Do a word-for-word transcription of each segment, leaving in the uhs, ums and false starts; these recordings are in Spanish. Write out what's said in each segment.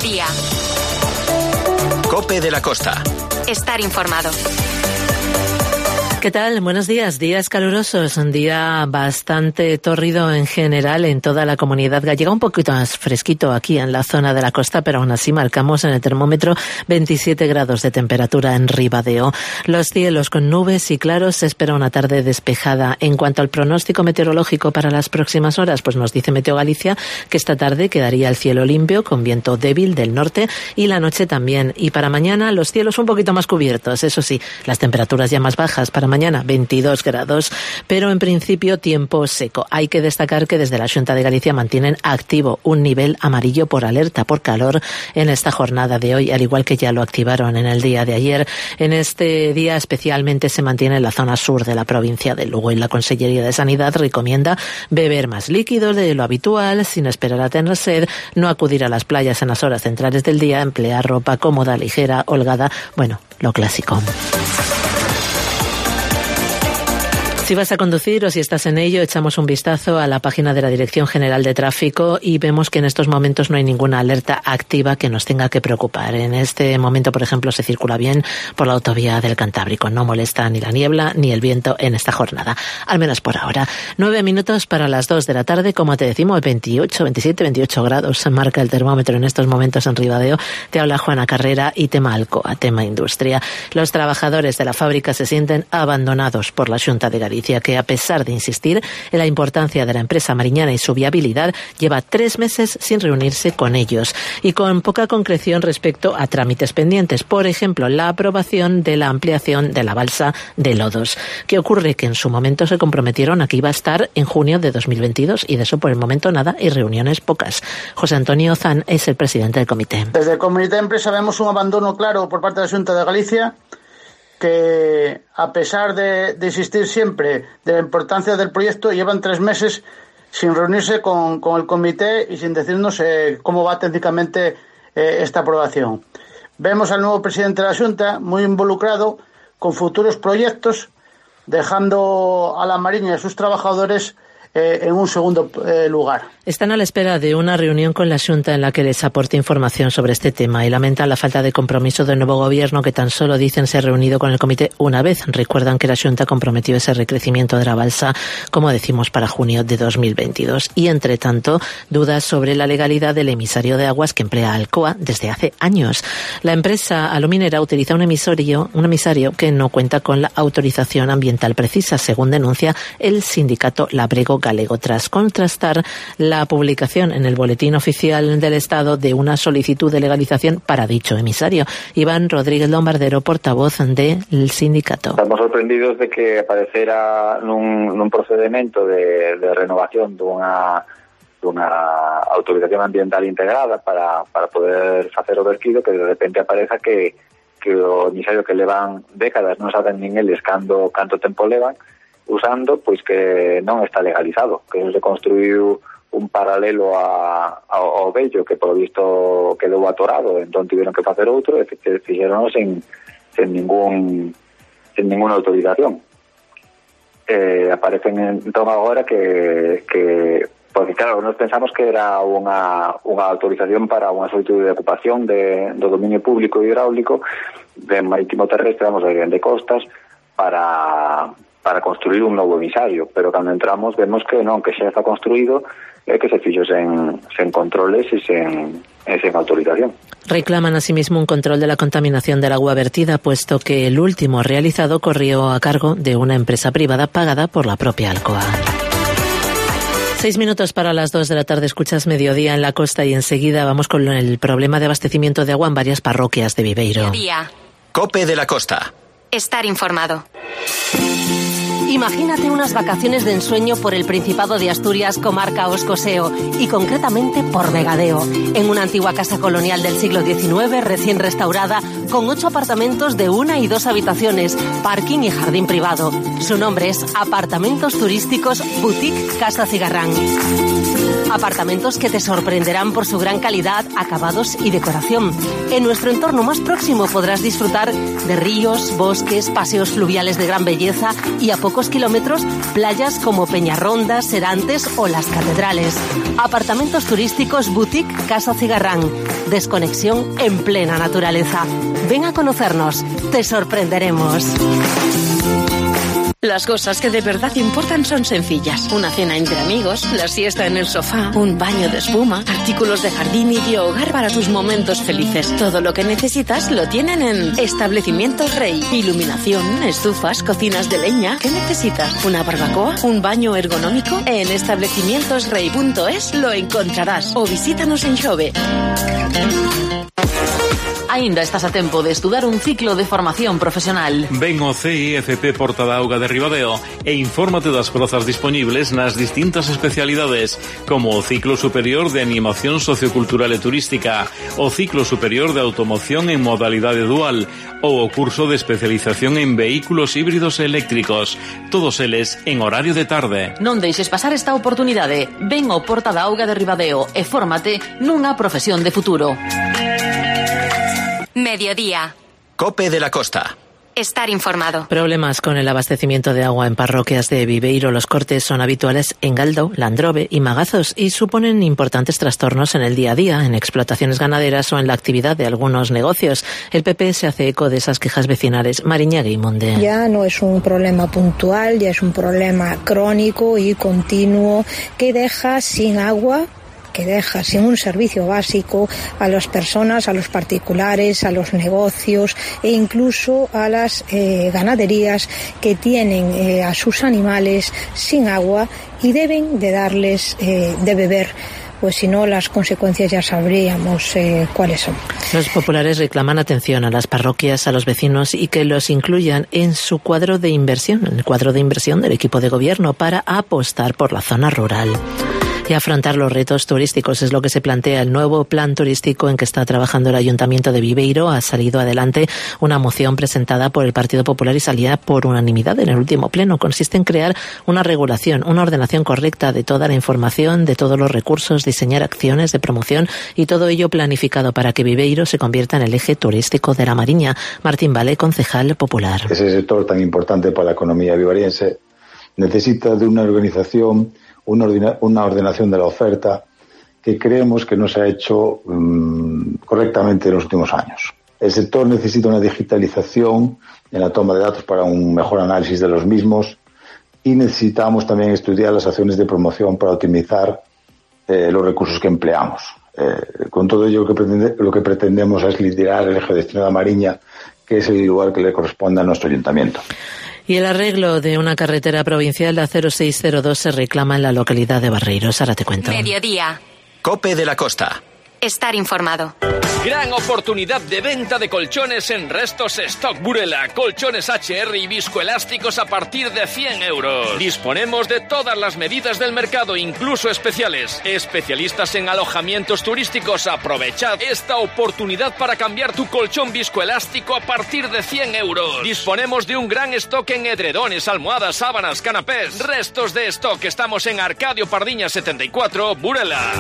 Mediodía. COPE de la Costa. Estar informado. ¿Qué tal? Buenos días. Días calurosos, un día bastante tórrido en general en toda la comunidad gallega, un poquito más fresquito aquí en la zona de la costa, pero aún así marcamos en el termómetro veintisiete grados de temperatura en Ribadeo. Los cielos con nubes y claros, se espera una tarde despejada. En cuanto al pronóstico meteorológico para las próximas horas, pues nos dice Meteo Galicia que esta tarde quedaría el cielo limpio con viento débil del norte y la noche también. Y para mañana los cielos un poquito más cubiertos, eso sí, las temperaturas ya más bajas. Para mañana veintidós grados, pero en principio tiempo seco. Hay que destacar que desde la Xunta de Galicia mantienen activo un nivel amarillo por alerta por calor en esta jornada de hoy, al igual que ya lo activaron en el día de ayer. En este día especialmente se mantiene en la zona sur de la provincia de Lugo y la Consellería de Sanidad recomienda beber más líquidos de lo habitual sin esperar a tener sed, no acudir a las playas en las horas centrales del día, emplear ropa cómoda, ligera, holgada, bueno, lo clásico. Si vas a conducir o si estás en ello, echamos un vistazo a la página de la Dirección General de Tráfico y vemos que en estos momentos no hay ninguna alerta activa que nos tenga que preocupar. En este momento, por ejemplo, se circula bien por la autovía del Cantábrico. No molesta ni la niebla ni el viento en esta jornada, al menos por ahora. Nueve minutos para las dos de la tarde, como te decimos, veintiocho, veintisiete, veintiocho grados marca el termómetro en estos momentos en Ribadeo. Te habla Juana Carrera y tema Alcoa, tema industria. Los trabajadores de la fábrica se sienten abandonados por la Xunta de Galicia, que a pesar de insistir en la importancia de la empresa mariñana y su viabilidad, lleva tres meses sin reunirse con ellos y con poca concreción respecto a trámites pendientes. Por ejemplo, la aprobación de la ampliación de la balsa de Lodos. ¿Qué ocurre? Que en su momento se comprometieron a que iba a estar en junio de dos mil veintidós y de eso por el momento nada y reuniones pocas. José Antonio Zan es el presidente del comité. Desde el comité de empresa vemos un abandono claro por parte de la Xunta de Galicia, que a pesar de, de insistir siempre de la importancia del proyecto, llevan tres meses sin reunirse con, con el comité y sin decirnos eh, cómo va técnicamente eh, esta aprobación. Vemos al nuevo presidente de la Xunta muy involucrado con futuros proyectos, dejando a la Mariña y a sus trabajadores eh, en un segundo eh, lugar. Están a la espera de una reunión con la Xunta en la que les aporte información sobre este tema y lamentan la falta de compromiso del nuevo gobierno, que tan solo dicen ser reunido con el comité una vez. Recuerdan que la Xunta comprometió ese recrecimiento de la balsa, como decimos, para junio de dos mil veintidós. Y, entre tanto, dudas sobre la legalidad del emisario de aguas que emplea Alcoa desde hace años. La empresa aluminera utiliza un emisario, un emisario que no cuenta con la autorización ambiental precisa, según denuncia el sindicato Labrego Galego, tras contrastar la publicación en el Boletín Oficial del Estado de una solicitud de legalización para dicho emisario. Iván Rodríguez Lombardero, portavoz del sindicato. Estamos sorprendidos de que aparecera nun, nun procedimento de, de renovación dunha, dunha autorización ambiental integrada para, para poder facer o verquido, que de repente apareza que, que o emisario que levan décadas non saben nin eles cando, canto tempo levan usando, pois que non está legalizado, que se construiu un paralelo a, a, ao vello que por visto quedou atorado, entón tiveron que facer outro e fixeron sen, sen ningún sen ninguna autorización. Eh, aparecen entón agora que, que porque claro, nós pensamos que era unha, unha autorización para unha solicitud de ocupación de, do dominio público e hidráulico de marítimo terrestre, vamos a ver, de costas, para para construir un novo emisario, pero cando entramos vemos que non, que xa está construído e que se fixo sen, sen controles e sen, e sen autorización. Reclaman asimismo un control de la contaminación del agua vertida, puesto que el último realizado corrió a cargo de una empresa privada pagada por la propia Alcoa. Seis minutos para las dos de la tarde, escuchas Mediodía en la Costa y enseguida vamos con el problema de abastecimiento de agua en varias parroquias de Viveiro. Mediodía. COPE de la Costa. Estar informado. Imagínate unas vacaciones de ensueño por el Principado de Asturias, comarca Oscoseo, y concretamente por Vegadeo, en una antigua casa colonial del siglo diecinueve, recién restaurada, con ocho apartamentos de una y dos habitaciones, parking y jardín privado. Su nombre es Apartamentos Turísticos Boutique Casa Cigarrán. Apartamentos que te sorprenderán por su gran calidad, acabados y decoración. En nuestro entorno más próximo podrás disfrutar de ríos, bosques, paseos fluviales de gran belleza y a pocos kilómetros playas como Peñarronda, Serantes o Las Catedrales. Apartamentos turísticos Boutique Casa Cigarrán. Desconexión en plena naturaleza. Ven a conocernos, te sorprenderemos. Las cosas que de verdad importan son sencillas. Una cena entre amigos, la siesta en el sofá, un baño de espuma, artículos de jardín y de hogar para tus momentos felices. Todo lo que necesitas lo tienen en Establecimientos Rey. Iluminación, estufas, cocinas de leña. ¿Qué necesitas? ¿Una barbacoa? ¿Un baño ergonómico? En establecimientos rey punto es lo encontrarás. O visítanos en Xove. Aínda estás a tempo de estudar un ciclo de formación profesional. Ven ao C I F P Porta da Auga de Ribadeo e infórmate das prazas dispoñibles nas distintas especialidades, como o ciclo superior de animación sociocultural e turística, o ciclo superior de automoción en modalidade dual, ou o curso de especialización en vehículos híbridos e eléctricos, todos eles en horario de tarde. Non deixes pasar esta oportunidade. Ven ao Porta da Auga de Ribadeo e fórmate nunha profesión de futuro. Mediodía. COPE de la Costa. Estar informado. Problemas con el abastecimiento de agua en parroquias de Viveiro. Los cortes son habituales en Galdo, Landrove y Magazos y suponen importantes trastornos en el día a día, en explotaciones ganaderas o en la actividad de algunos negocios. El P P se hace eco de esas quejas vecinales. Mariña Guimonde. Ya no es un problema puntual, ya es un problema crónico y continuo que deja sin agua, que deja sin un servicio básico a las personas, a los particulares, a los negocios e incluso a las eh, ganaderías que tienen eh, a sus animales sin agua y deben de darles eh, de beber. Pues si no, las consecuencias ya sabríamos eh, cuáles son. Los populares reclaman atención a las parroquias, a los vecinos y que los incluyan en su cuadro de inversión, en el cuadro de inversión del equipo de gobierno para apostar por la zona rural. Y afrontar los retos turísticos es lo que se plantea el nuevo plan turístico en que está trabajando el Ayuntamiento de Viveiro. Ha salido adelante una moción presentada por el Partido Popular y salida por unanimidad en el último pleno. Consiste en crear una regulación, una ordenación correcta de toda la información, de todos los recursos, diseñar acciones de promoción y todo ello planificado para que Viveiro se convierta en el eje turístico de la Mariña. Martín Vale, concejal popular. Ese sector tan importante para la economía vivariense necesita de una organización, una, ordena, una ordenación de la oferta que creemos que no se ha hecho um, correctamente en los últimos años. El sector necesita una digitalización en la toma de datos para un mejor análisis de los mismos y necesitamos también estudiar las acciones de promoción para optimizar eh, los recursos que empleamos. Eh, con todo ello lo que, pretende, lo que pretendemos es liderar el eje destino de la Mariña, que es el lugar que le corresponde a nuestro ayuntamiento. Y el arreglo de una carretera provincial, la cero seis cero dos, se reclama en la localidad de Barreiros. Ahora te cuento. Mediodía. COPE de la Costa. Estar informado. Gran oportunidad de venta de colchones en Restos Stock Burela. Colchones H R y viscoelásticos a partir de cien euros. Disponemos de todas las medidas del mercado, incluso especiales. Especialistas en alojamientos turísticos, aprovechad esta oportunidad para cambiar tu colchón viscoelástico a partir de cien euros. Disponemos de un gran stock en edredones, almohadas, sábanas, canapés. Restos de Stock. Estamos en Arcadio Pardiña setenta y cuatro, Burela.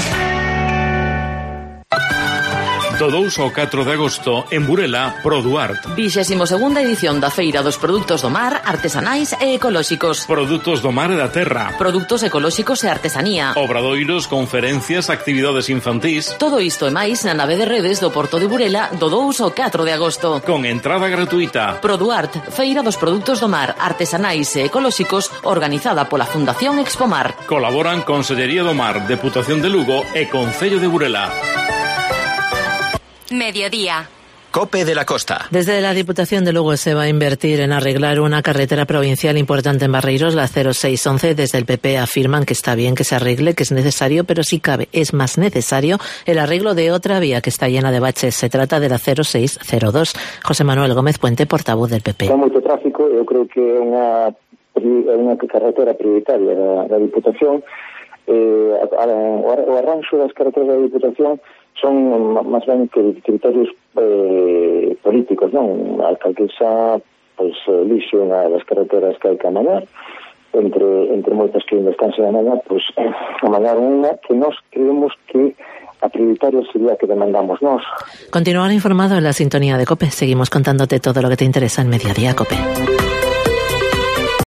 Do dous ao catro de agosto, en Burela, Produart. Vixésimo segunda edición da Feira dos Produtos do Mar, Artesanais e Ecolóxicos. Produtos do mar e da terra. Produtos ecolóxicos e artesanía. Obradoiros, conferencias, actividades infantís. Todo isto e máis na nave de redes do Porto de Burela do dous ao catro de agosto. Con entrada gratuita. Produart, Feira dos Produtos do Mar, Artesanais e Ecolóxicos, organizada pola Fundación Expomar. Colaboran Consellería do Mar, Deputación de Lugo e Concello de Burela. Mediodía. COPE de la Costa. Desde la Diputación de Lugo se va a invertir en arreglar una carretera provincial importante en Barreiros, la cero seis once. Desde el P P afirman que está bien que se arregle, que es necesario, pero si cabe, es más necesario el arreglo de otra vía que está llena de baches. Se trata de la cero seis cero dos. José Manuel Gómez Puente, portavoz del P P. Hay mucho tráfico, yo creo que é unha, unha carretera prioritaria da, da Diputación. Eh, a, a, o arranxo das carreteras da Diputación son máis ben que criterios eh, políticos, non? A alcaldesa pois elixe unha das carreteras que hai que amañar, entre entre moitas que ainda están sen amañar, pois amañaron unha que nós creemos que a prioritaria sería que demandamos nós. Continuar informado en la sintonía de COPE. Seguimos contándote todo lo que te interesa en Mediodía COPE.